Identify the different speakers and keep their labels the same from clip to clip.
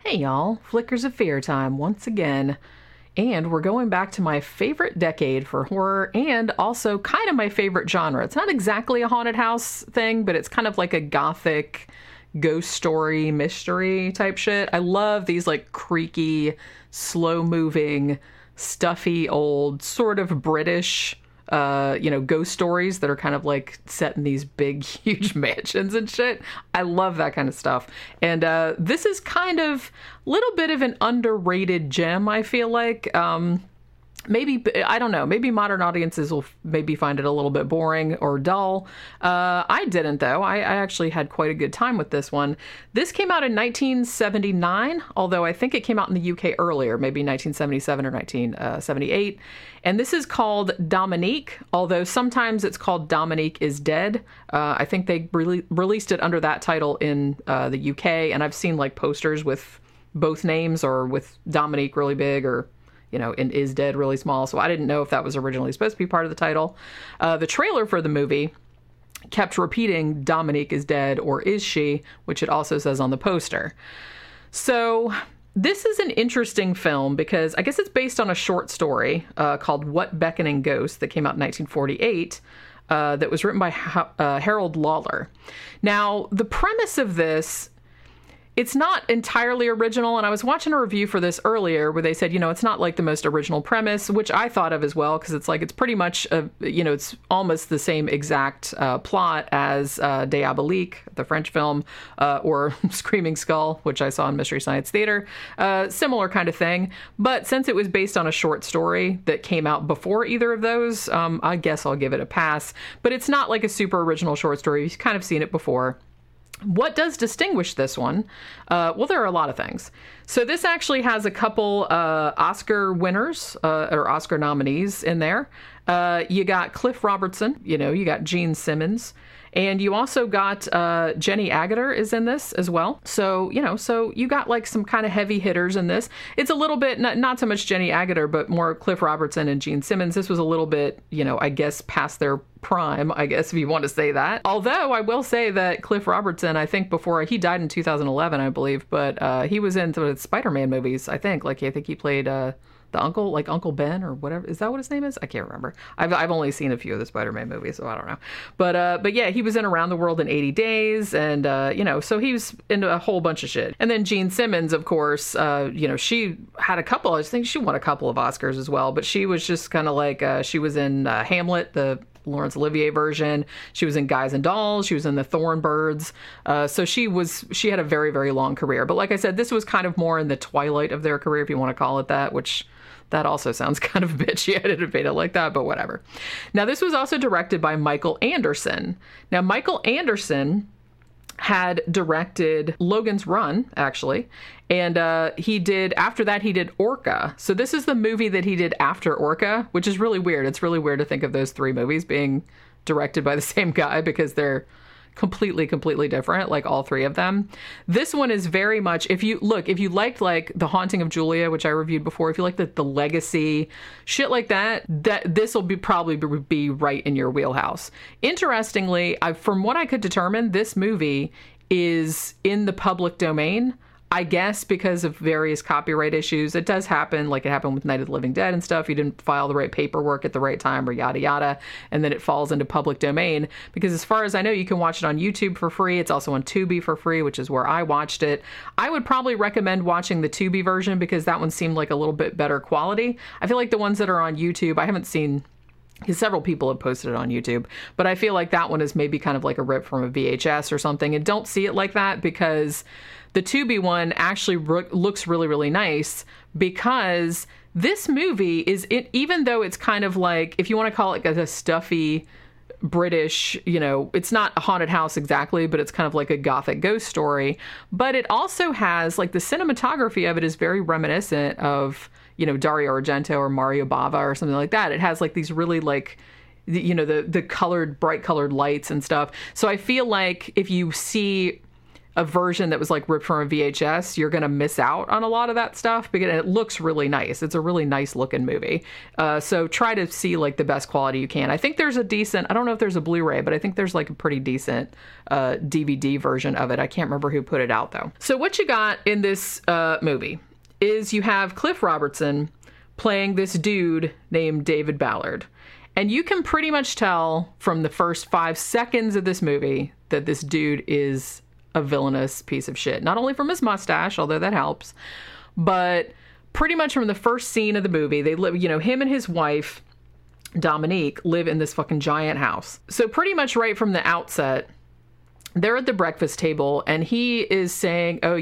Speaker 1: Hey y'all, Flickers of Fear time once again. And we're going back to my favorite decade for horror and also kind of my favorite genre. It's not exactly a haunted house thing, but it's kind of like a gothic ghost story mystery type shit. I love these like creaky, slow moving, stuffy old sort of British ghost stories that are kind of like set in these big, huge mansions and shit. I love that kind of stuff. And this is kind of a little bit of an underrated gem, I feel like. Maybe, I don't know, maybe modern audiences will maybe find it a little bit boring or dull. I didn't, though. I actually had quite a good time with this one. This came out in 1979, although I think it came out in the UK earlier, maybe 1977 or 1978. And this is called Dominique, although sometimes it's called Dominique is Dead. I think they released it under that title in the UK, and I've seen like posters with both names or with Dominique really big or and is dead really small. So I didn't know if that was originally supposed to be part of the title. The trailer for the movie kept repeating Dominique is dead or is she, which it also says on the poster. So this is an interesting film because I guess it's based on a short story called What Beckoning Ghost that came out in 1948 that was written by Harold Lawler. Now, the premise of this, it's not entirely original, and I was watching a review for this earlier where they said, it's not like the most original premise, which I thought of as well, because it's like, it's pretty much, it's almost the same exact plot as Diabolique, the French film, or Screaming Skull, which I saw in Mystery Science Theater. Similar kind of thing. But since it was based on a short story that came out before either of those, I guess I'll give it a pass. But it's not like a super original short story. You've kind of seen it before. What does distinguish this one? Well, there are a lot of things. So this actually has a couple Oscar winners or Oscar nominees in there. You got Cliff Robertson, you got Gene Simmons, and you also got Jenny Agutter is in this as well. So, so you got like some kind of heavy hitters in this. It's a little bit, not so much Jenny Agutter, but more Cliff Robertson and Gene Simmons. This was a little bit, I guess, past their prime, I guess, if you want to say that. Although I will say that Cliff Robertson, I think before he died in 2011, I believe, but he was in the Spider-Man movies, I think. Like, I think he played the uncle, like Uncle Ben or whatever. Is that what his name is? I can't remember. I've only seen a few of the Spider-Man movies, so I don't know. But yeah, he was in Around the World in 80 Days, and so he was into a whole bunch of shit. And then Gene Simmons, of course, she had a couple. I think she won a couple of Oscars as well. But she was just kind of like she was in Hamlet, the Laurence Olivier version. She was in Guys and Dolls. She was in The Thorn Birds. So she had a very, very long career. But like I said, this was kind of more in the twilight of their career, if you want to call it that, which that also sounds kind of bitchy. I didn't debate it like that, but whatever. Now, this was also directed by Michael Anderson. Now, Michael Anderson had directed Logan's Run, actually. And after that, he did Orca. So this is the movie that he did after Orca, which is really weird. It's really weird to think of those three movies being directed by the same guy because they're completely different, like all three of them. This one is very much, if you liked like The Haunting of Julia, which I reviewed before, if you like the Legacy, shit like that this will probably be right in your wheelhouse. Interestingly, from what I could determine, this movie is in the public domain. I guess because of various copyright issues. It does happen, like it happened with Night of the Living Dead and stuff. You didn't file the right paperwork at the right time or yada yada, and then it falls into public domain. Because as far as I know, you can watch it on YouTube for free. It's also on Tubi for free, which is where I watched it. I would probably recommend watching the Tubi version because that one seemed like a little bit better quality. I feel like the ones that are on YouTube, I haven't seen, because several people have posted it on YouTube, but I feel like that one is maybe kind of like a rip from a VHS or something. And don't see it like that because the Tubi one actually looks really, really nice because this movie even though it's kind of like, if you want to call it like a stuffy British, it's not a haunted house exactly, but it's kind of like a gothic ghost story. But it also has, like, the cinematography of it is very reminiscent of, Dario Argento or Mario Bava or something like that. It has like these really like, the bright colored lights and stuff. So I feel like if you see a version that was like ripped from a VHS, you're going to miss out on a lot of that stuff because it looks really nice. It's a really nice looking movie. So try to see like the best quality you can. I think there's a decent, I don't know if there's a Blu-ray, but I think there's like a pretty decent DVD version of it. I can't remember who put it out though. So what you got in this movie is you have Cliff Robertson playing this dude named David Ballard. And you can pretty much tell from the first 5 seconds of this movie that this dude is a villainous piece of shit. Not only from his mustache, although that helps, but pretty much from the first scene of the movie. They live, him and his wife, Dominique, live in this fucking giant house. So pretty much right from the outset, they're at the breakfast table and he is saying, oh,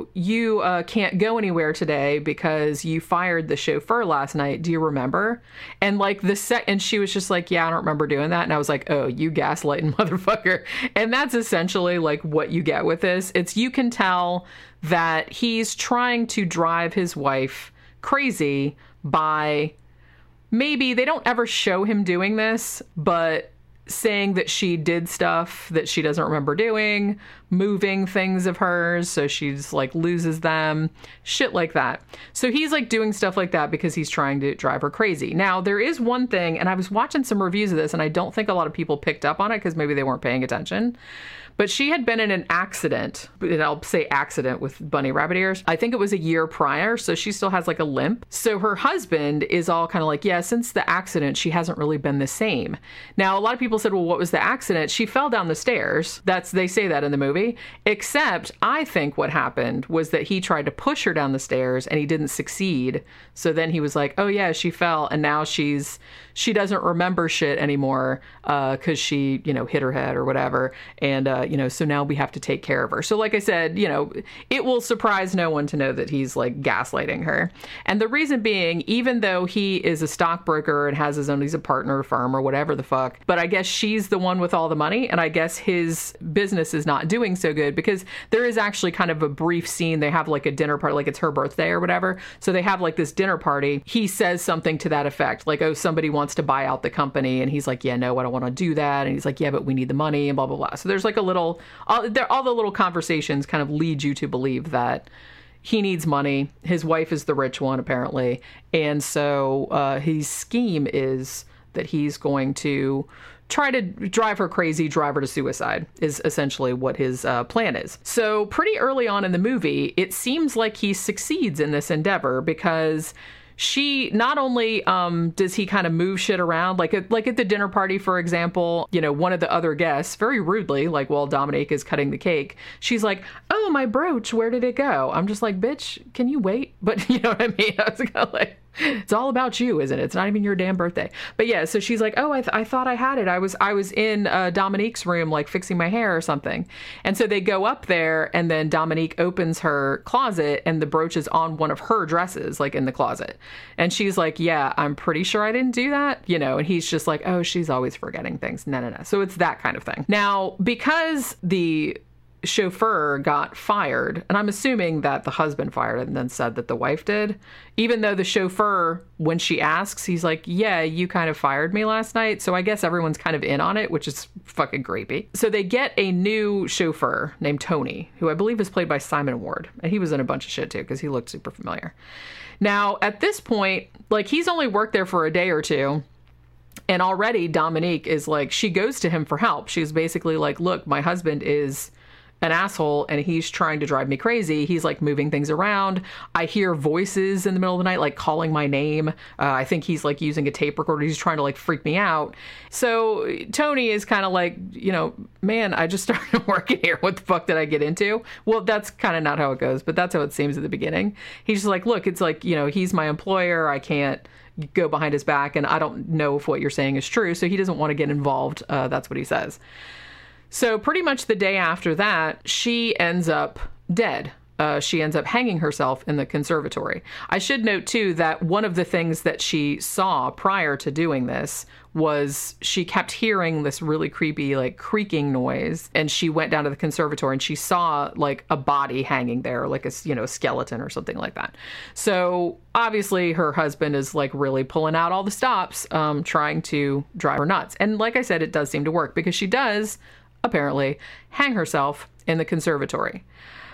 Speaker 1: you can't go anywhere today because you fired the chauffeur last night. Do you remember? And like and she was just like, yeah, I don't remember doing that. And I was like, oh, you gaslighting motherfucker. And that's essentially like what you get with this. You can tell that he's trying to drive his wife crazy by, maybe they don't ever show him doing this, but saying that she did stuff that she doesn't remember doing, moving things of hers so she's like loses them, shit like that. So he's like doing stuff like that because he's trying to drive her crazy. Now there is one thing, and I was watching some reviews of this and I don't think a lot of people picked up on it because maybe they weren't paying attention, but she had been in an accident, and I'll say accident with bunny rabbit ears. I think it was a year prior, so she still has like a limp. So her husband is all kind of like, yeah, since the accident, she hasn't really been the same. Now, a lot of people said, well, what was the accident? She fell down the stairs. They say that in the movie, except I think what happened was that he tried to push her down the stairs and he didn't succeed. So then he was like, oh yeah, she fell, and now she doesn't remember shit anymore because she, hit her head or whatever. And, so now we have to take care of her. So like I said, it will surprise no one to know that he's like gaslighting her. And the reason being, even though he is a stockbroker and has he's a partner firm or whatever the fuck, but I guess she's the one with all the money. And I guess his business is not doing so good because there is actually kind of a brief scene. They have like a dinner party, like it's her birthday or whatever. So they have like this dinner party. He says something to that effect, like, oh, somebody wants to buy out the company. And he's like, yeah, no, I don't want to do that. And he's like, yeah, but we need the money and blah, blah, blah. So there's like a little, all the little conversations kind of lead you to believe that he needs money. His wife is the rich one, apparently. And so his scheme is that he's going to try to drive her crazy, drive her to suicide, is essentially what his plan is. So pretty early on in the movie, it seems like he succeeds in this endeavor because she not only does he kind of move shit around, like at the dinner party, for example, one of the other guests very rudely, like while Dominique is cutting the cake, she's like, oh, my brooch, where did it go? I'm just like, bitch, can you wait? But you know what I mean? I was kind of like, it's all about you, isn't it? It's not even your damn birthday. But yeah, so she's like, oh, I thought I had it. I was in Dominique's room, like fixing my hair or something. And so they go up there and then Dominique opens her closet and the brooch is on one of her dresses, like in the closet. And she's like, yeah, I'm pretty sure I didn't do that. And he's just like, oh, she's always forgetting things. No. So it's that kind of thing. Now, because the chauffeur got fired, and I'm assuming that the husband fired it and then said that the wife did, even though the chauffeur, when she asks, he's like, yeah, you kind of fired me last night. So I guess everyone's kind of in on it, which is fucking creepy. So they get a new chauffeur named Tony, who I believe is played by Simon Ward, and he was in a bunch of shit too because he looked super familiar. Now at this point, like, he's only worked there for a day or two, and already Dominique is like, she goes to him for help. She's basically like, look, my husband is an asshole and he's trying to drive me crazy. He's like moving things around. I hear voices in the middle of the night, like calling my name. I think he's like using a tape recorder. He's trying to like freak me out. So Tony is kind of like, man, I just started working here. What the fuck did I get into? Well, that's kind of not how it goes, but that's how it seems at the beginning. He's just like, look, it's like, he's my employer. I can't go behind his back and I don't know if what you're saying is true. So he doesn't want to get involved. That's what he says. So pretty much the day after that, she ends up dead. She ends up hanging herself in the conservatory. I should note, too, that one of the things that she saw prior to doing this was she kept hearing this really creepy, like, creaking noise. And she went down to the conservatory and she saw, like, a body hanging there, like a skeleton or something like that. So obviously her husband is, like, really pulling out all the stops, trying to drive her nuts. And like I said, it does seem to work because she does apparently, hang herself in the conservatory.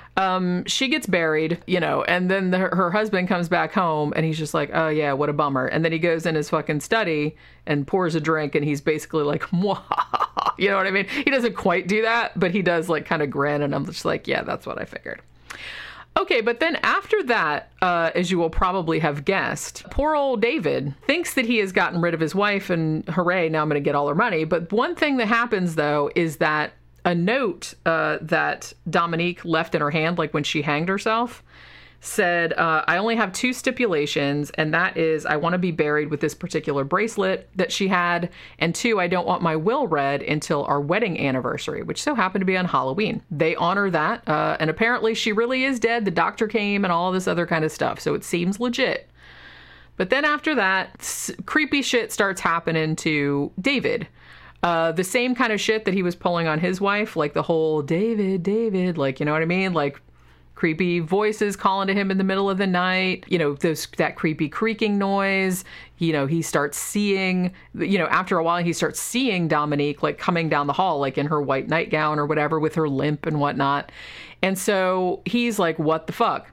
Speaker 1: She gets buried, and then her husband comes back home and he's just like, oh yeah, what a bummer. And then he goes in his fucking study and pours a drink and he's basically like, Mwah. You know what I mean? He doesn't quite do that, but he does like kind of grin, and I'm just like, yeah, that's what I figured. Okay, but then after that, as you will probably have guessed, poor old David thinks that he has gotten rid of his wife and hooray, now I'm going to get all her money. But one thing that happens though is that a note that Dominique left in her hand, like when she hanged herself, said, I only have 2 stipulations, and that is I want to be buried with this particular bracelet that she had, and 2, I don't want my will read until our wedding anniversary, which so happened to be on Halloween. They honor that, and apparently she really is dead. The doctor came and all this other kind of stuff, so it seems legit. But then after that, creepy shit starts happening to David. The same kind of shit that he was pulling on his wife, like the whole David, like, you know what I mean? Like creepy voices calling to him in the middle of the night, that creepy creaking noise. He starts seeing, after a while he starts seeing Dominique like coming down the hall, like in her white nightgown or whatever with her limp and whatnot. And so he's like, what the fuck?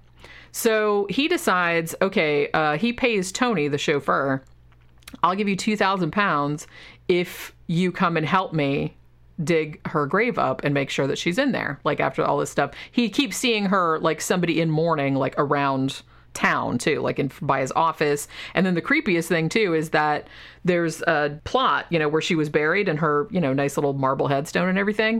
Speaker 1: So he decides, okay, he pays Tony, the chauffeur, I'll give you 2,000 pounds if you come and help me dig her grave up and make sure that she's in there. Like after all this stuff, he keeps seeing her like somebody in mourning, like around town too, like by his office. And then the creepiest thing too is that there's a plot, where she was buried and her, nice little marble headstone and everything.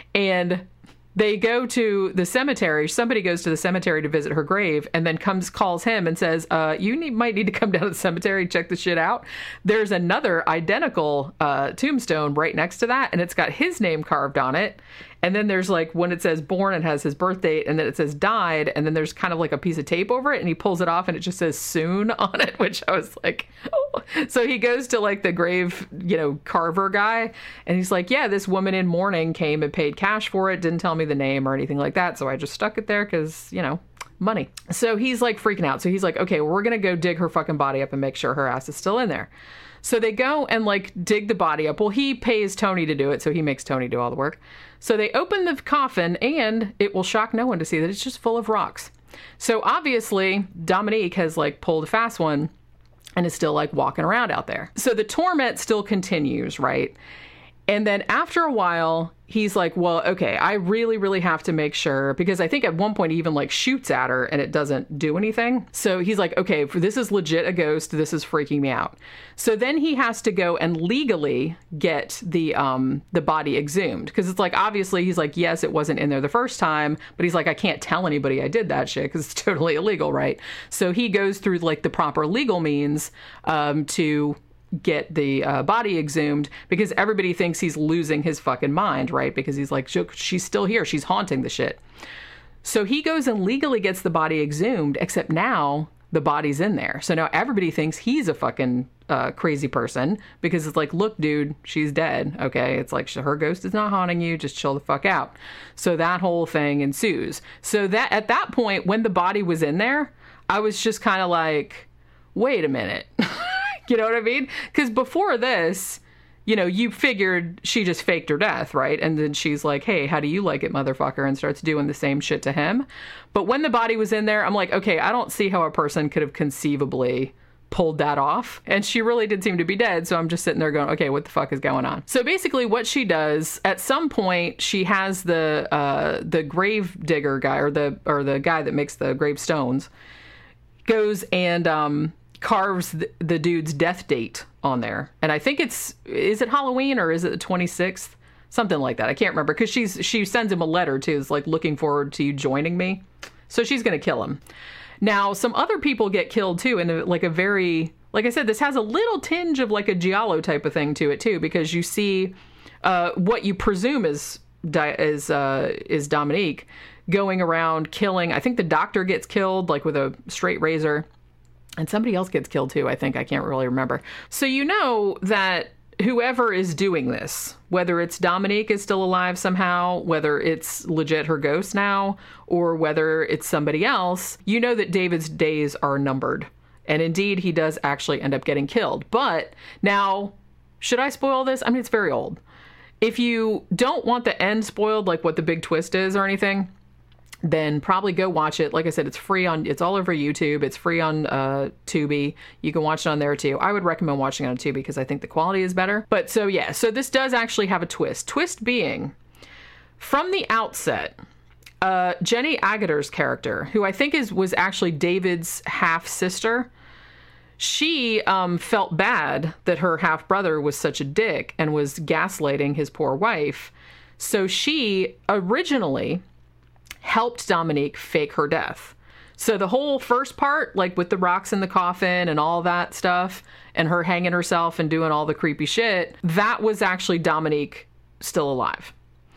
Speaker 1: And they go to the cemetery. Somebody goes to the cemetery to visit her grave and then calls him and says, might need to come down to the cemetery and check the shit out. There's another identical tombstone right next to that, and it's got his name carved on it. And then there's like when it says born, it has his birth date, and then it says died, and then there's kind of like a piece of tape over it, and he pulls it off and it just says soon on it, which I was like, oh. So he goes to like the grave, carver guy, and he's like, yeah, this woman in mourning came and paid cash for it, didn't tell me the name or anything like that, so I just stuck it there because, money. So he's like freaking out. So he's like, okay, we're gonna go dig her fucking body up and make sure her ass is still in there. So they go and like dig the body up. Well, he pays Tony to do it, so he makes Tony do all the work. So they open the coffin, and it will shock no one to see that it's just full of rocks. So obviously Dominique has like pulled a fast one and is still like walking around out there. So the torment still continues, right? And then after a while, he's like, well, okay, I really, really have to make sure, because I think at one point he even like shoots at her and it doesn't do anything. So he's like, okay, this is legit a ghost. This is freaking me out. So then he has to go and legally get the body exhumed, because it's like, obviously he's like, yes, it wasn't in there the first time, but he's like, I can't tell anybody I did that shit because it's totally illegal, right? So he goes through like the proper legal means to get the body exhumed, because everybody thinks he's losing his fucking mind, right? Because he's like, she's still here, she's haunting the shit. So he goes and legally gets the body exhumed, except now the body's in there. So now everybody thinks he's a fucking crazy person, because it's like, look, dude, she's dead. Okay, it's like, her ghost is not haunting you, just chill the fuck out. So that whole thing ensues. So that at that point, when the body was in there, I was just kind of like, wait a minute. You know what I mean? Because before this, you figured she just faked her death, right? And then she's like, hey, how do you like it, motherfucker? And starts doing the same shit to him. But when the body was in there, I'm like, okay, I don't see how a person could have conceivably pulled that off. And she really did seem to be dead. So I'm just sitting there going, okay, what the fuck is going on? So basically what she does, at some point, she has the grave digger guy, or the guy that makes the gravestones, goes and carves the dude's death date on there. And I think is it Halloween or is it the 26th? Something like that. I can't remember, because she sends him a letter too. It's like, looking forward to you joining me. So she's going to kill him. Now, some other people get killed too, in like a very, like I said, this has a little tinge of like a giallo type of thing to it too, because you see what you presume is Dominique going around killing. I think the doctor gets killed like with a straight razor. And somebody else gets killed too, I think. I can't really remember. So you know that whoever is doing this, whether it's Dominique is still alive somehow, whether it's legit her ghost now, or whether it's somebody else, you know that David's days are numbered. And indeed, he does actually end up getting killed. But now, should I spoil this? I mean, it's very old. If you don't want the end spoiled, like what the big twist is or anything, then probably go watch it. Like I said, it's free it's all over YouTube. It's free on Tubi. You can watch it on there too. I would recommend watching it on Tubi because I think the quality is better. But so yeah, so this does actually have a twist. Twist being, from the outset, Jenny Aguter's character, who I think was actually David's half sister, she felt bad that her half brother was such a dick and was gaslighting his poor wife. So she originally helped Dominique fake her death. So the whole first part, like with the rocks in the coffin and all that stuff, and her hanging herself and doing all the creepy shit, that was actually Dominique still alive.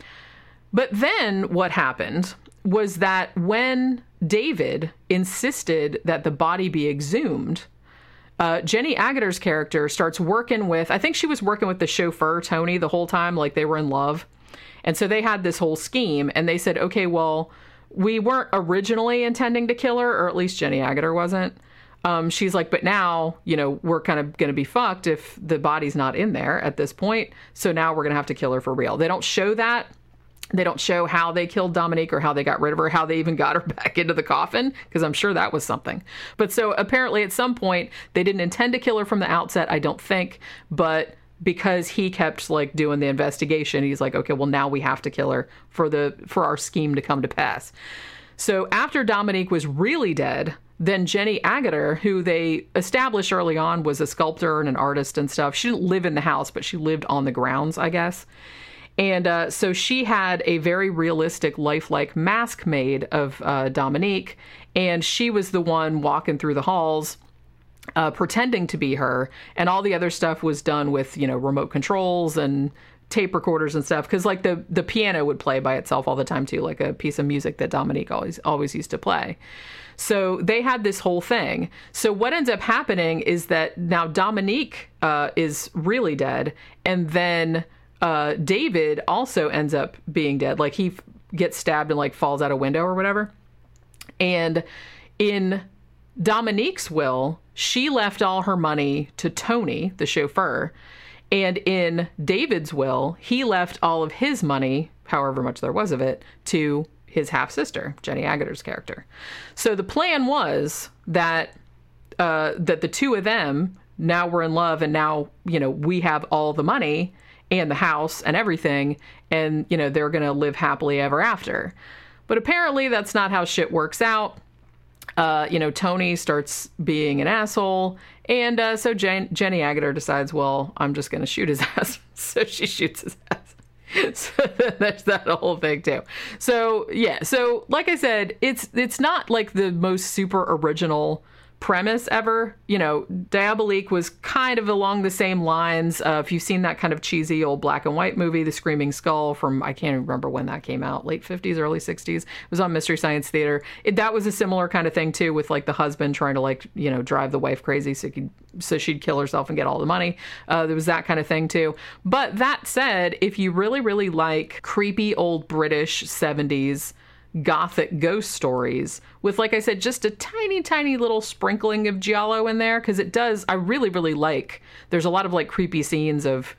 Speaker 1: But then what happened was that when David insisted that the body be exhumed, Jenny Aguter's character starts working with, I think she was working with the chauffeur, Tony, the whole time, like they were in love. And so they had this whole scheme, and they said, okay, well, we weren't originally intending to kill her, or at least Jenny Aguter wasn't. She's like, but now, we're kind of going to be fucked if the body's not in there at this point. So now we're going to have to kill her for real. They don't show that. They don't show how they killed Dominique or how they got rid of her, how they even got her back into the coffin, because I'm sure that was something. But so apparently at some point, they didn't intend to kill her from the outset, I don't think, but because he kept doing the investigation, he's like, okay, well, now we have to kill her for our scheme to come to pass. So after Dominique was really dead, then Jenny Aguter, who they established early on was a sculptor and an artist and stuff. She didn't live in the house, but she lived on the grounds, I guess. And so she had a very realistic, lifelike mask made of Dominique, and she was the one walking through the halls pretending to be her, and all the other stuff was done with, remote controls and tape recorders and stuff, because the piano would play by itself all the time too, like a piece of music that Dominique always used to play. So they had this whole thing. So what ends up happening is that now Dominique is really dead, and then David also ends up being dead. Like he gets stabbed and falls out a window or whatever. And in Dominique's will, she left all her money to Tony, the chauffeur. And in David's will, he left all of his money, however much there was of it, to his half-sister, Jenny Aguter's character. So the plan was that the two of them now were in love, and now, we have all the money and the house and everything, and, they're going to live happily ever after. But apparently that's not how shit works out. Tony starts being an asshole, and so Jenny Aguter decides, well, I'm just going to shoot his ass. So she shoots his ass. So there's that whole thing too. So yeah, so like I said, it's not like the most super original premise ever. Diabolique was kind of along the same lines. If you've seen that kind of cheesy old black and white movie, The Screaming Skull, from, I can't even remember when that came out, late 50s, early 60s. It was on Mystery Science Theater. That was a similar kind of thing too, with the husband trying to drive the wife crazy so she'd kill herself and get all the money. There was that kind of thing too. But that said, if you really, really like creepy old British 70s gothic ghost stories with, like I said, just a tiny, tiny little sprinkling of giallo in there, because it does, I really, really there's a lot of creepy scenes of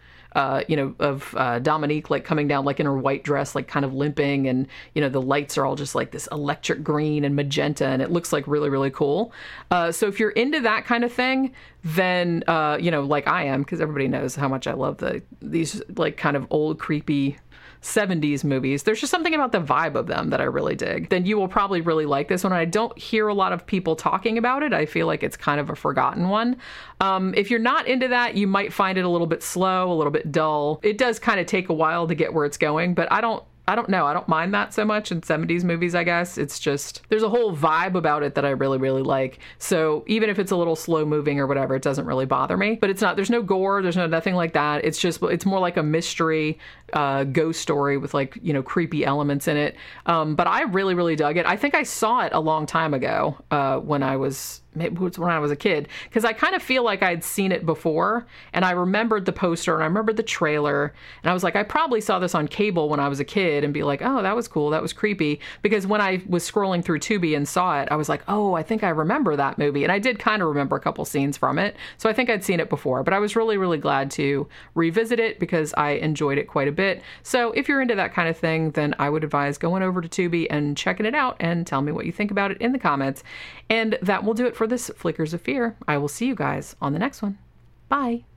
Speaker 1: Dominique coming down in her white dress, kind of limping, and the lights are all just this electric green and magenta, and it looks really, really cool. So if you're into that kind of thing, then like I am, because everybody knows how much I love these kind of old creepy 70s movies. There's just something about the vibe of them that I really dig. Then you will probably really like this one. I don't hear a lot of people talking about it. I feel like it's kind of a forgotten one. If you're not into that, you might find it a little bit slow, a little bit dull. It does kind of take a while to get where it's going, but I don't know. I don't mind that so much in 70s movies, I guess. It's just, there's a whole vibe about it that I really, really like. So even if it's a little slow moving or whatever, it doesn't really bother me. But it's not, there's no gore, there's nothing like that. It's more like a mystery ghost story with creepy elements in it. But I really, really dug it. I think I saw it a long time ago when I was a kid, because I kind of feel like I'd seen it before, and I remembered the poster and I remembered the trailer, and I was like, I probably saw this on cable when I was a kid and be like, oh, that was cool, that was creepy, because when I was scrolling through Tubi and saw it, I was like, oh, I think I remember that movie, and I did kind of remember a couple scenes from it, so I think I'd seen it before, but I was really, really glad to revisit it because I enjoyed it quite a bit. So if you're into that kind of thing, then I would advise going over to Tubi and checking it out and tell me what you think about it in the comments. And that will do it for this Flickers of Fear. I will see you guys on the next one. Bye.